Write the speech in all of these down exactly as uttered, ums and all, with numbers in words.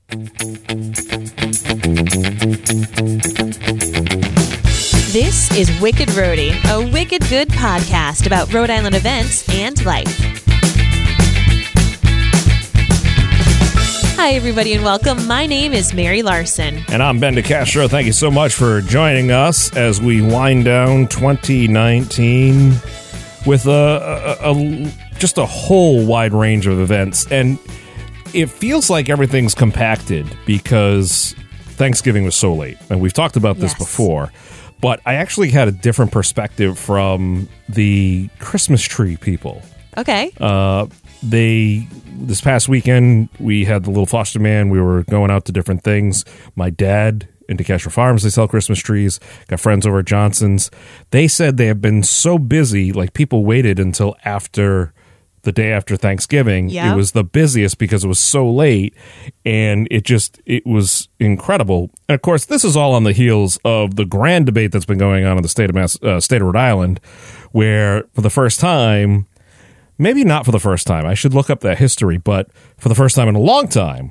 This is Wicked Roadie, a wicked good podcast about Rhode Island events and life. Hi, everybody, and welcome. My name is Mary Larson. And I'm Ben DeCastro. Thank you so much for joining us as we wind down twenty nineteen with a, a, a just a whole wide range of events. And it feels like everything's compacted because Thanksgiving was so late. And we've talked about this Yes. before. But I actually had a different perspective from the Christmas tree people. Okay. Uh, they this past weekend we had the little foster man. We were going out to different things. My dad in DeCastro Farms, they sell Christmas trees. Got friends over at Johnson's. They said they have been so busy, like people waited until after the day after Thanksgiving. Yep. It was the busiest because it was so late, and it just it was incredible. And of course, this is all on the heels of the grand debate that's been going on in the state of Mass, uh, state of Rhode Island, where for the first time, maybe not for the first time, I should look up that history, but for the first time in a long time,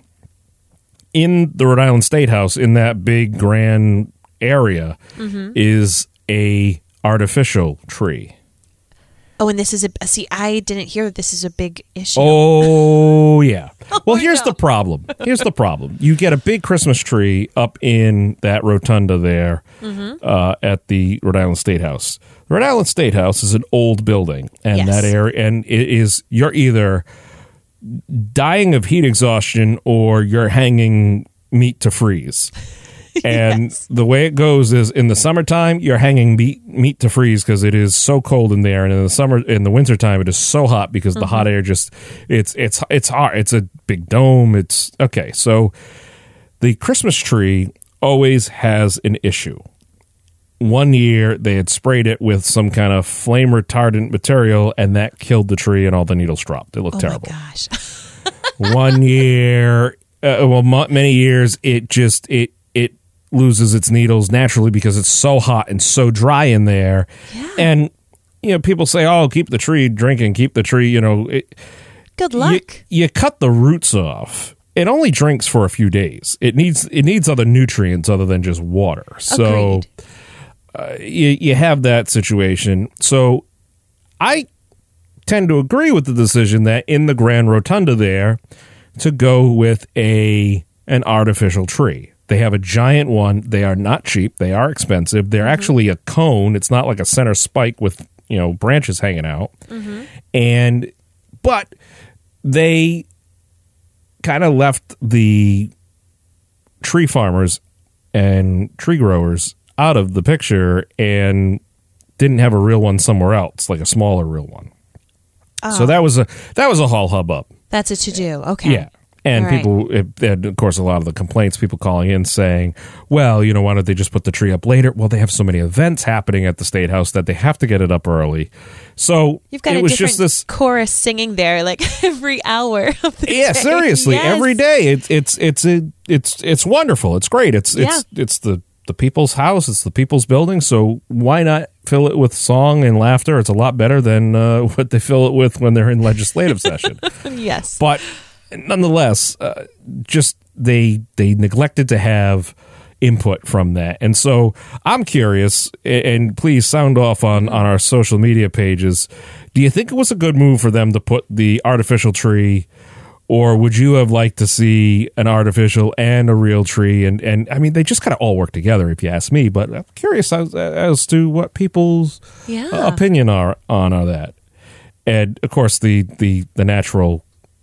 in the Rhode Island State House, in that big grand area, mm-hmm. is a artificial tree. Oh, and this is a... See, I didn't hear that this is a big issue. Oh, yeah. Oh, Well, here's no. the problem. Here's the problem. You get a big Christmas tree up in that rotunda there mm-hmm. uh, at the Rhode Island State House. The Rhode Island State House is an old building, and Yes. that area, and it is, you're either dying of heat exhaustion or you're hanging meat to freeze. And Yes. the way it goes is in the summertime, you're hanging meat, meat to freeze because it is so cold in there. And in the summer, in the wintertime, it is so hot because mm-hmm. the hot air just, it's, it's, it's hot. It's a big dome. It's okay. So the Christmas tree always has an issue. One year they had sprayed it with some kind of flame retardant material and that killed the tree and all the needles dropped. It looked oh terrible. my gosh. One year, uh, well, m- many years, it just, it, it, loses its needles naturally because it's so hot and so dry in there. Yeah. And, you know, people say, oh, keep the tree drinking, keep the tree, you know. It, Good luck. You, you cut the roots off. It only drinks for a few days. It needs it needs other nutrients other than just water. So uh, you, you have that situation. So I tend to agree with the decision that in the Grand Rotunda there to go with a an artificial tree. They have a giant one. They are not cheap. They are expensive. They're mm-hmm. actually a cone. It's not like a center spike with, you know, branches hanging out. Mm-hmm. And, but they kind of left the tree farmers and tree growers out of the picture and didn't have a real one somewhere else, like a smaller real one. Oh. So that was a, that was a whole hubbub. That's a to-do. Okay. Yeah. And All right. people, it, and of course, a lot of the complaints, people calling in saying, well, you know, why don't they just put the tree up later? Well, they have so many events happening at the State House that they have to get it up early. So You've got it a was different just this chorus singing there like every hour of the Yeah, day. seriously, Yes. every day. It, it's it's a, it's it's wonderful. It's great. It's it's Yeah. it's the, the people's house. It's the people's building. So why not fill it with song and laughter? It's a lot better than uh, what they fill it with when they're in legislative session. Yes. But nonetheless, uh, just they they neglected to have input from that. And so I'm curious, and please sound off on, on our social media pages. Do you think it was a good move for them to put the artificial tree, or would you have liked to see an artificial and a real tree? And, and I mean, they just kind of all work together, if you ask me. But I'm curious as, as to what people's Yeah. uh, opinion are on all that. And, of course, the, the, the natural...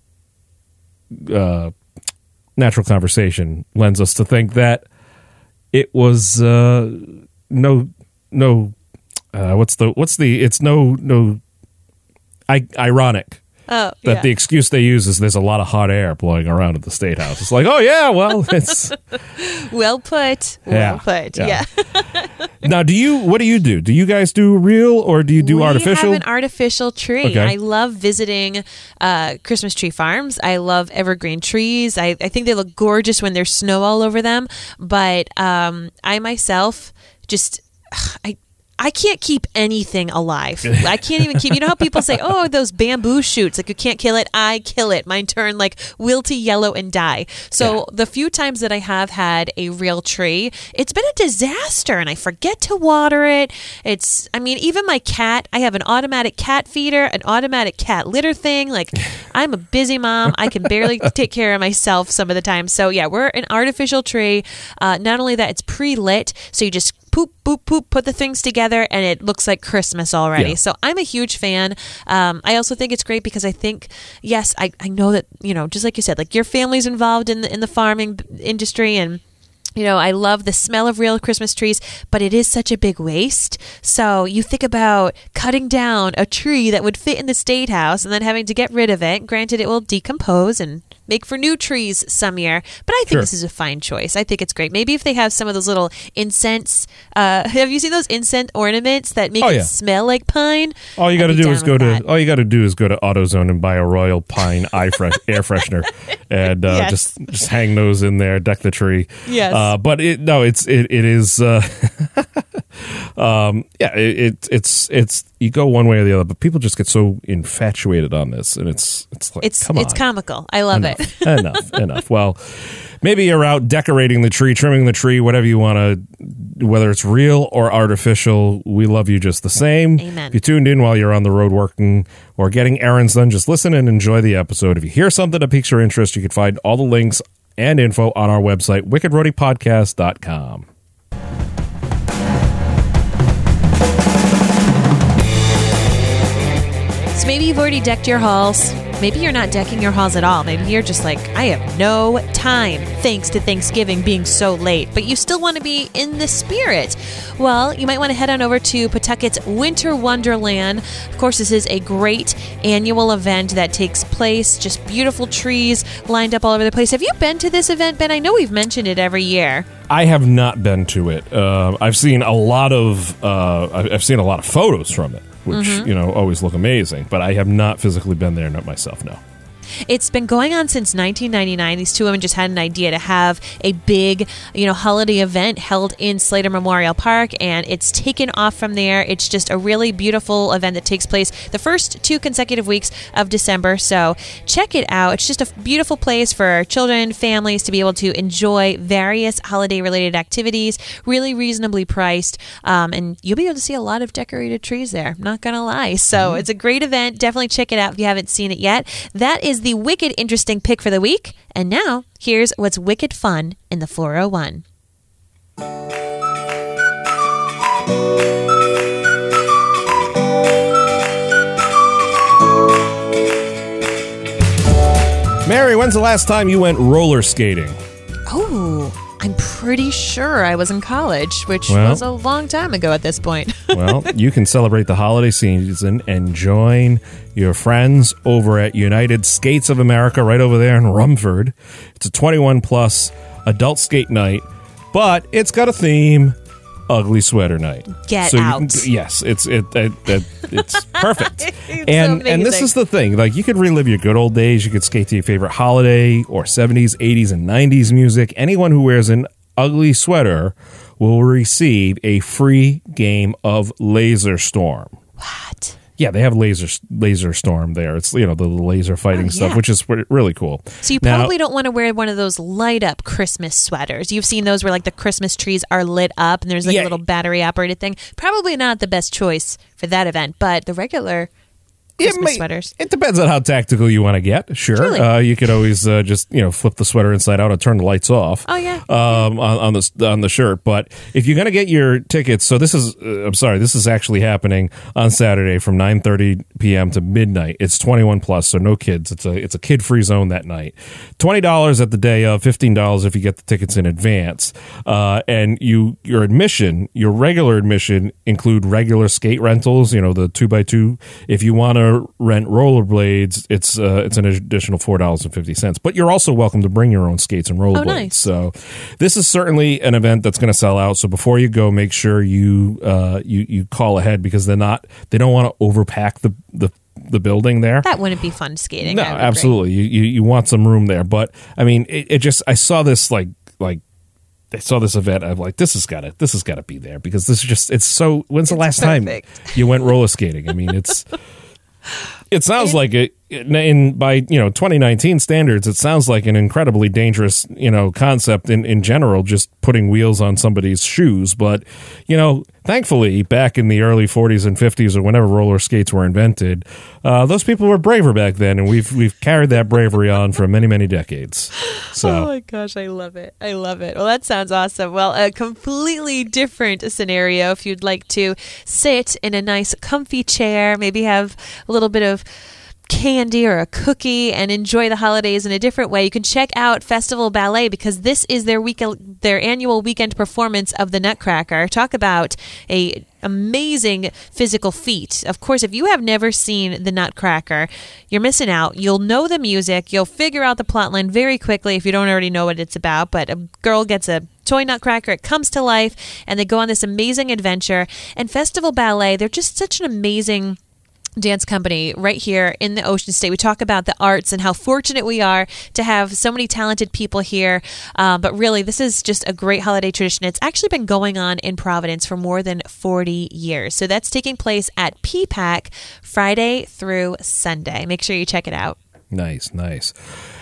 Uh, natural conversation lends us to think that it was uh, no no uh, what's the what's the it's no no I, ironic Oh, that yeah. the excuse they use is there's a lot of hot air blowing around at the State House. It's like, oh yeah, well, it's well put. Well Yeah, put. yeah. Yeah. now. Do you what do you do? Do you guys do real or do you do we artificial? have an artificial tree. Okay. I love visiting uh, Christmas tree farms. I love evergreen trees. I, I think they look gorgeous when there's snow all over them. But um, I myself just I I can't keep anything alive. I can't even keep, you know how people say, oh, those bamboo shoots, like you can't kill it. I kill it. Mine turn like wilty yellow and die. So yeah. the few times that I have had a real tree, it's been a disaster and I forget to water it. It's, I mean, even my cat, I have an automatic cat feeder, an automatic cat litter thing. Like I'm a busy mom. I can barely take care of myself some of the time. So yeah, we're an artificial tree. Uh, not only that, it's pre-lit. So you just poop, poop, poop, put the things together, and it looks like Christmas already. Yeah. So I'm a huge fan. Um, I also think it's great because I think, yes, I, I know that, you know, just like you said, like your family's involved in the, in the farming industry, and you know, I love the smell of real Christmas trees, but it is such a big waste. So you think about cutting down a tree that would fit in the State House and then having to get rid of it. Granted, it will decompose and make for new trees some year, but I think sure. this is a fine choice. I think it's great. Maybe if they have some of those little incense, uh, have you seen those incense ornaments that make oh, yeah. it smell like pine? All you got to do is go that. to all you got to do is go to AutoZone and buy a Royal Pine eye fresh, air freshener, and uh, yes. just just hang those in there, deck the tree. Yes, uh, but it, no, it's it it is. Uh, um, yeah, it, it it's it's you go one way or the other, but people just get so infatuated on this, and it's it's like it's come it's on. comical. I love enough, it. enough, enough. Well, maybe you're out decorating the tree, trimming the tree, whatever you want to, whether it's real or artificial. We love you just the same. Amen. If you tuned in while you're on the road working or getting errands done, just listen and enjoy the episode. If you hear something that piques your interest, you can find all the links and info on our website, wicked roadie podcast dot com. So maybe you've already decked your halls. Maybe you're not decking your halls at all. Maybe you're just like, I have no time thanks to Thanksgiving being so late, but you still want to be in the spirit. Well, you might want to head on over to Pawtucket's Winter Wonderland. Of course, this is a great annual event that takes place. Just beautiful trees lined up all over the place. Have you been to this event, Ben? I know we've mentioned it every year. I have not been to it. Uh, I've seen a lot of uh, I've seen a lot of photos from it, which, mm-hmm. you know, always look amazing. But I have not physically been there myself, no. It's been going on since nineteen ninety-nine. These two women just had an idea to have a big, you know, holiday event held in Slater Memorial Park, and it's taken off from there. It's just a really beautiful event that takes place the first two consecutive weeks of December. So check it out. It's just a beautiful place for children, families to be able to enjoy various holiday-related activities, really reasonably priced, um, and you'll be able to see a lot of decorated trees there. I'm not going to lie. So mm-hmm. it's a great event. Definitely check it out if you haven't seen it yet. That is the wicked interesting pick for the week. And now, here's what's wicked fun in the four oh one. Mary, when's the last time you went roller skating? Oh, I'm pretty sure I was in college, which well, was a long time ago at this point. Well, you can celebrate the holiday season and join your friends over at United Skates of America right over there in Rumford. It's a twenty-one plus adult skate night, but it's got a theme. Ugly sweater night. Get so out. You, yes, it's it, it, it it's perfect. It's and so and this is the thing. Like, you could relive your good old days. You could skate to your favorite holiday or seventies, eighties, and nineties music. Anyone who wears an ugly sweater will receive a free game of Laser Storm. What? Yeah, they have laser laser storm there. It's, you know, the laser fighting oh, yeah. stuff, which is really cool. So you now, probably don't want to wear one of those light up Christmas sweaters. You've seen those where like the Christmas trees are lit up and there's like yeah. a little battery operated thing. Probably not the best choice for that event, but the regular Christmas it may, sweaters. It depends on how tactical you want to get. Sure, uh, you could always uh, just, you know, flip the sweater inside out and turn the lights off. Oh yeah, um, on, on the on the shirt. But if you're going to get your tickets, so this is uh, I'm sorry, this is actually happening on Saturday from nine thirty p.m. to midnight. It's twenty-one plus, so no kids. It's a it's a kid free zone that night. Twenty dollars at the day of, fifteen dollars if you get the tickets in advance. Uh, and you your admission, your regular admission include regular skate rentals. You know, the two by two. If you want to rent rollerblades, it's uh, it's an additional four dollars and fifty cents. But you're also welcome to bring your own skates and rollerblades. Oh, nice. So this is certainly an event that's going to sell out. So before you go, make sure you uh, you you call ahead, because they're not they don't want to overpack the the. the building there. That wouldn't be fun skating. No, absolutely. You, you you want some room there. But I mean, it, it just I saw this like like I saw this event. I'm like, this has got to, this has got to be there because this is just, it's so. When's the It's last perfect. time you went roller skating? I mean, it's. It sounds It- like it in by you know twenty nineteen standards. It sounds like an incredibly dangerous you know concept in in general, just putting wheels on somebody's shoes. But you know, thankfully, back in the early forties and fifties or whenever roller skates were invented, uh, those people were braver back then, and we've we've carried that bravery on for many many decades. So. Oh my gosh, I love it. I love it. Well, that sounds awesome. Well, a completely different scenario if you'd like to sit in a nice comfy chair, maybe have a little bit of candy or a cookie and enjoy the holidays in a different way. You can check out Festival Ballet because this is their week their annual weekend performance of the Nutcracker. Talk about a amazing physical feat. Of course, if you have never seen the Nutcracker, you're missing out. You'll know the music. You'll figure out the plotline very quickly if you don't already know what it's about. But a girl gets a toy nutcracker, it comes to life, and they go on this amazing adventure. And Festival Ballet, they're just such an amazing dance company right here in the Ocean State. We talk about the arts and how fortunate we are to have so many talented people here. Um, but really, this is just a great holiday tradition. It's actually been going on in Providence for more than forty years. So that's taking place at P PAC Friday through Sunday. Make sure you check it out. Nice, nice.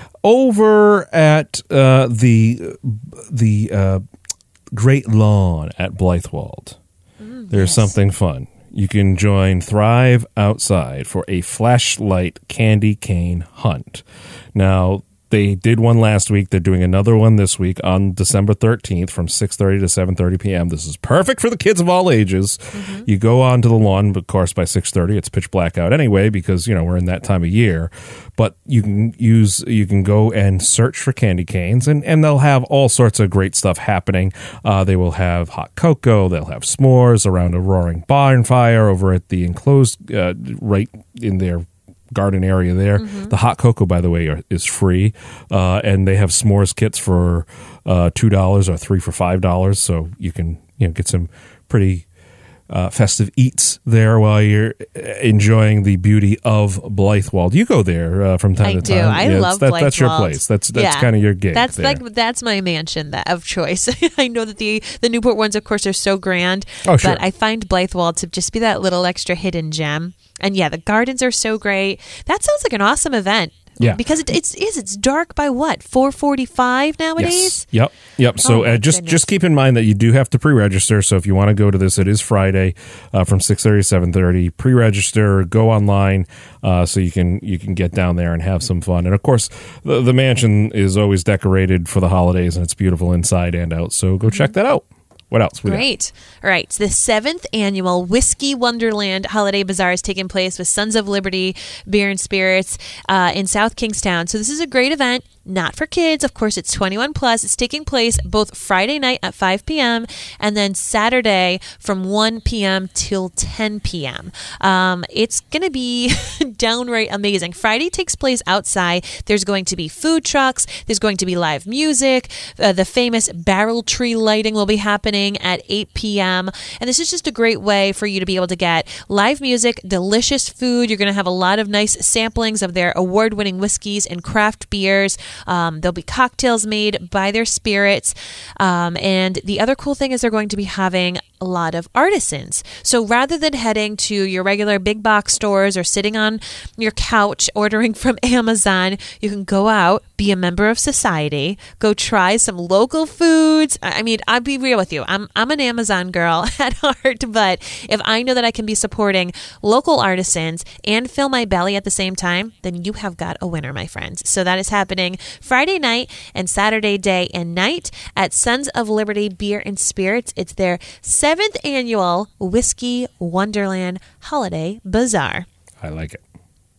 Over at uh, the the uh, Great Lawn at Blythewald, mm, there's yes. something fun. You can join Thrive Outside for a flashlight candy cane hunt. Now, they did one last week. They're doing another one this week on December thirteenth from six thirty to seven thirty p.m. This is perfect for the kids of all ages. Mm-hmm. You go onto the lawn, of course, by six thirty. It's pitch black out anyway because, you know, we're in that time of year. But you can use, you can go and search for candy canes, and, and they'll have all sorts of great stuff happening. Uh, they will have hot cocoa. They'll have s'mores around a roaring bonfire over at the enclosed, uh, right in their garden area there. Mm-hmm. The hot cocoa, by the way, are, is free, uh, and they have s'mores kits for uh, two dollars or three for five dollars. So you can you know get some pretty uh, festive eats there while you're enjoying the beauty of Blythewald. You go there uh, from time I to do. time. I yeah, love that, Blythewald. That's your place. That's that's yeah. kind of your gig. That's there. like that's my mansion that of choice. I know that the the Newport ones, of course, are so grand, oh, sure. but I find Blythewald to just be that little extra hidden gem. And yeah, the gardens are so great. That sounds like an awesome event. Yeah, because it, it's is it's dark by what four forty five nowadays. Yes. Yep, yep. So oh uh, just goodness. just keep in mind that you do have to pre-register. So if you want to go to this, it is Friday uh, from six thirty to seven thirty. Pre-register, go online uh, so you can you can get down there and have some fun. And of course, the, the mansion is always decorated for the holidays, and it's beautiful inside and out. So go mm-hmm. check that out. What else? We Great. All right. So the seventh annual Whiskey Wonderland Holiday Bazaar is taking place with Sons of Liberty Beer and Spirits uh, in South Kingstown. So this is a great event. Not for kids. Of course, it's twenty-one plus. It's taking place both Friday night at five p.m. and then Saturday from one p.m. till ten p.m. Um, it's going to be downright amazing. Friday takes place outside. There's going to be food trucks. There's going to be live music. Uh, the famous barrel tree lighting will be happening at eight p.m. And this is just a great way for you to be able to get live music, delicious food. You're going to have a lot of nice samplings of their award-winning whiskeys and craft beers. Um, there'll be cocktails made by their spirits. Um, and the other cool thing is they're going to be having a lot of artisans. So rather than heading to your regular big box stores or sitting on your couch ordering from Amazon, you can go out, be a member of society, go try some local foods. I mean, I'll be real with you. I'm I'm an Amazon girl at heart, but if I know that I can be supporting local artisans and fill my belly at the same time, then you have got a winner, my friends. So that is happening Friday night and Saturday day and night at Sons of Liberty Beer and Spirits. It's their seventh annual Whiskey Wonderland Holiday Bazaar. I like it.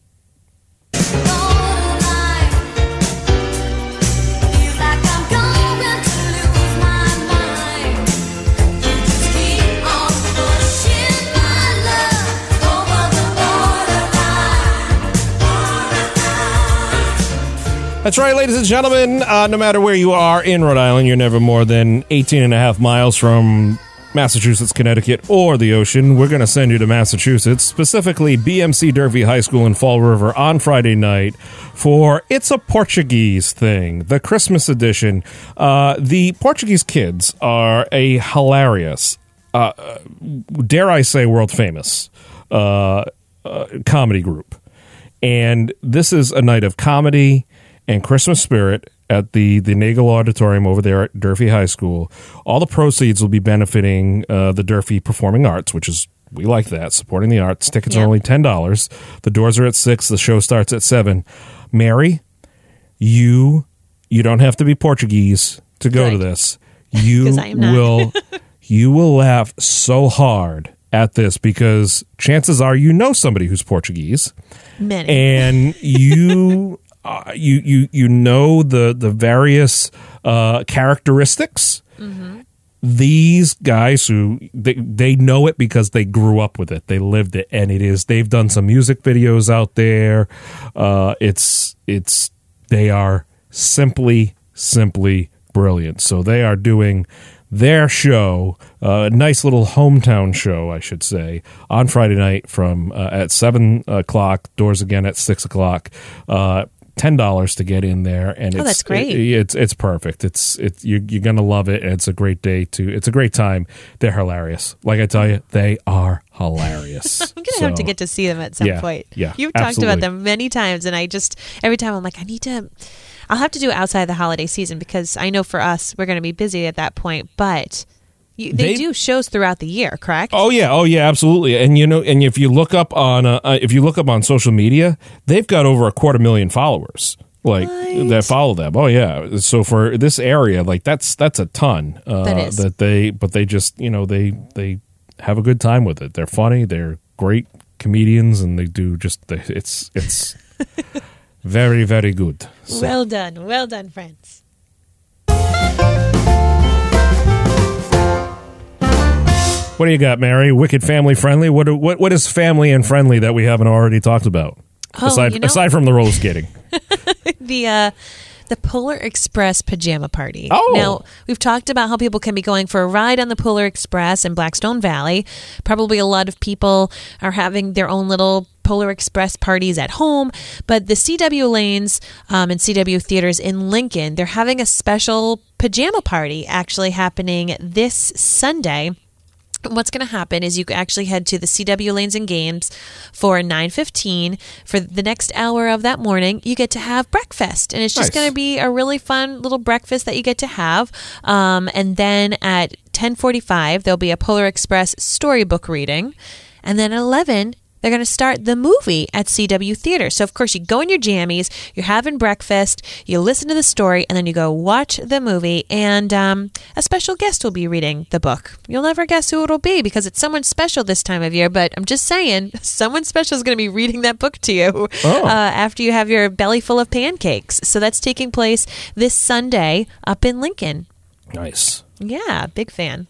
That's right, ladies and gentlemen. Uh, no matter where you are in Rhode Island, you're never more than eighteen and a half miles from Massachusetts, Connecticut, or the ocean, we're going to send you to Massachusetts, specifically B M C Durfee High School in Fall River on Friday night for It's a Portuguese Thing, the Christmas edition. Uh, the Portuguese kids are a hilarious, uh, dare I say world famous, uh, uh, comedy group. And this is a night of comedy and Christmas spirit at the, the Nagel Auditorium over there at Durfee High School. All the proceeds will be benefiting uh, the Durfee Performing Arts, which is, we like that, supporting the arts. Tickets yeah. are only ten dollars. The doors are at six. The show starts at seven. Mary, you you don't have to be Portuguese to go Good. to this. You will you will laugh so hard at this because chances are you know somebody who's Portuguese. Many. And you... Uh, you, you you know the the various uh, characteristics. Mm-hmm. These guys who they they know it because they grew up with it, they lived it, and it is. They've done some music videos out there. Uh, it's it's they are simply simply brilliant. So they are doing their show, a uh, nice little hometown show, I should say, on Friday night from uh, at seven o'clock. Doors again at six o'clock. Uh, Ten dollars to get in there, and oh, it's that's great. It, it's it's perfect. It's it's you're, you're gonna love it. And it's a great day to. It's a great time. They're hilarious. Like I tell you, they are hilarious. I'm gonna so, have to get to see them at some yeah, point. Yeah, you've absolutely. talked about them many times, and I just every time I'm like, I need to. I'll have to do it outside the holiday season because I know for us we're going to be busy at that point, but. You, they, they do shows throughout the year, correct? Oh yeah, oh yeah, absolutely. And you know, and if you look up on uh, if you look up on social media, they've got over a quarter million followers. Like what? That follow them. Oh yeah. So for this area, like that's that's a ton. Uh, that is. That they, but they just you know they they have a good time with it. They're funny. They're great comedians, and they do just the, it's it's very very good. So. Well done, well done, friends. What do you got, Mary? Wicked family friendly. What what what is family and friendly that we haven't already talked about? Oh, aside you know, aside from the roller skating, the uh, the Polar Express pajama party. Oh, now we've talked about how people can be going for a ride on the Polar Express in Blackstone Valley. Probably a lot of people are having their own little Polar Express parties at home, but the C W Lanes um, and C W Theaters in Lincoln, they're having a special pajama party actually happening this Sunday. What's going to happen is you actually head to the C W Lanes and Games for nine fifteen. For the next hour of that morning, you get to have breakfast. And it's just nice. Going to be a really fun little breakfast that you get to have. Um, and then at ten forty-five, there'll be a Polar Express storybook reading. And then at eleven, they're going to start the movie at C W Theater. So, of course, you go in your jammies, you're having breakfast, you listen to the story, and then you go watch the movie. And um, a special guest will be reading the book. You'll never guess who it'll be because it's someone special this time of year. But I'm just saying, someone special is going to be reading that book to you oh. uh, after you have your belly full of pancakes. So that's taking place this Sunday up in Lincoln. Nice. Yeah, big fan.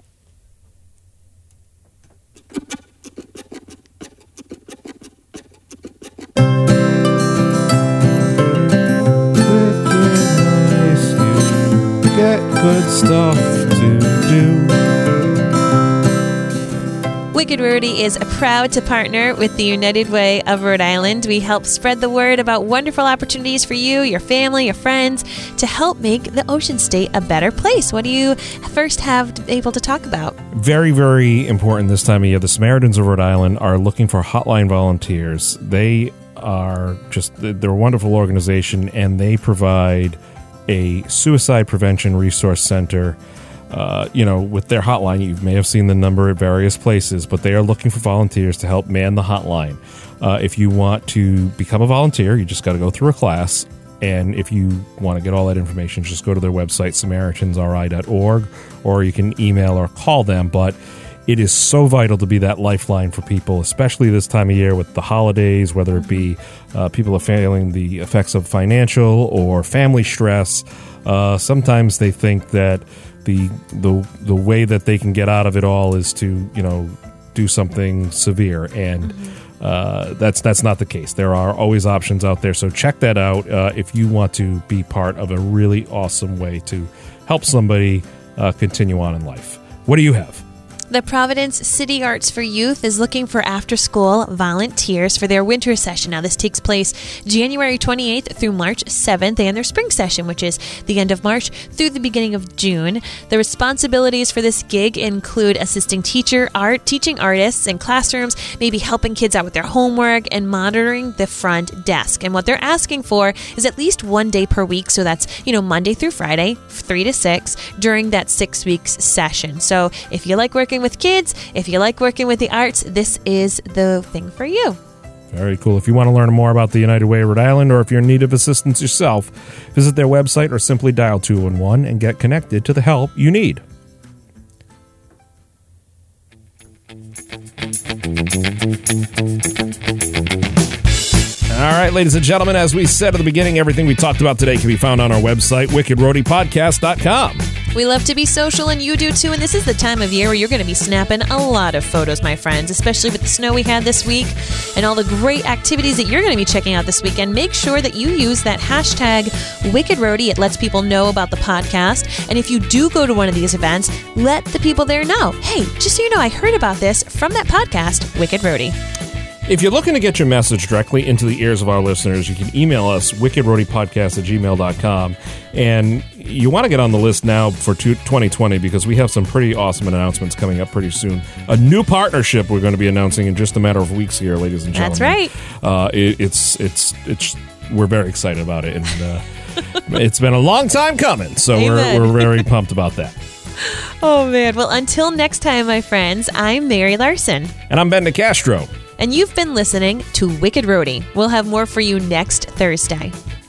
Get good stuff to do. Wicked Rarity is proud to partner with the United Way of Rhode Island. We help spread the word about wonderful opportunities for you, your family, your friends, to help make the Ocean State a better place. What do you first have able to talk about? Very, very important this time of year. The Samaritans of Rhode Island are looking for hotline volunteers. They are just, they're a wonderful organization, and they provide a suicide prevention resource center. Uh, you know, with their hotline, you may have seen the number at various places, but they are looking for volunteers to help man the hotline. Uh, if you want to become a volunteer, you just got to go through a class. And if you want to get all that information, just go to their website, Samaritans R I dot org, or you can email or call them. But it is so vital to be that lifeline for people, especially this time of year with the holidays, whether it be uh, people are feeling the effects of financial or family stress. Uh, sometimes they think that the the the way that they can get out of it all is to, you know, do something severe, and mm-hmm. uh, that's that's not the case. There are always options out there, so check that out uh, if you want to be part of a really awesome way to help somebody uh, continue on in life. What do you have? The Providence City Arts for Youth is looking for after-school volunteers for their winter session. Now, this takes place January twenty-eighth through March seventh, and their spring session, which is the end of March through the beginning of June. The responsibilities for this gig include assisting teacher, art, teaching artists in classrooms, maybe helping kids out with their homework, and monitoring the front desk. And what they're asking for is at least one day per week, so that's, you know, Monday through Friday, three to six, during that six weeks session. So if you like working with kids, if you like working with the arts, this is the thing for you. Very cool. If you want to learn more about the United Way of Rhode Island, or if you're in need of assistance yourself, visit their website or simply dial two one one and get connected to the help you need. All right, ladies and gentlemen, as we said at the beginning, everything we talked about today can be found on our website, wicked roadie podcast dot com. We love to be social, and you do too, and this is the time of year where you're going to be snapping a lot of photos, my friends, especially with the snow we had this week and all the great activities that you're going to be checking out this weekend. Make sure that you use that hashtag WickedRoadie. It lets people know about the podcast, and if you do go to one of these events, let the people there know, hey, just so you know, I heard about this from that podcast, Wicked Roadie. If you're looking to get your message directly into the ears of our listeners, you can email us, wicked roadie podcast at gmail dot com. And you want to get on the list now for twenty twenty because we have some pretty awesome announcements coming up pretty soon. A new partnership we're going to be announcing in just a matter of weeks here, ladies and gentlemen. That's right. Uh, it, it's, it's, it's, we're very excited about it. And uh, it's been a long time coming, so we're, we're very pumped about that. Oh, man. Well, until next time, my friends, I'm Mary Larson. And I'm Ben DeCastro. And you've been listening to Wicked Roadie. We'll have more for you next Thursday.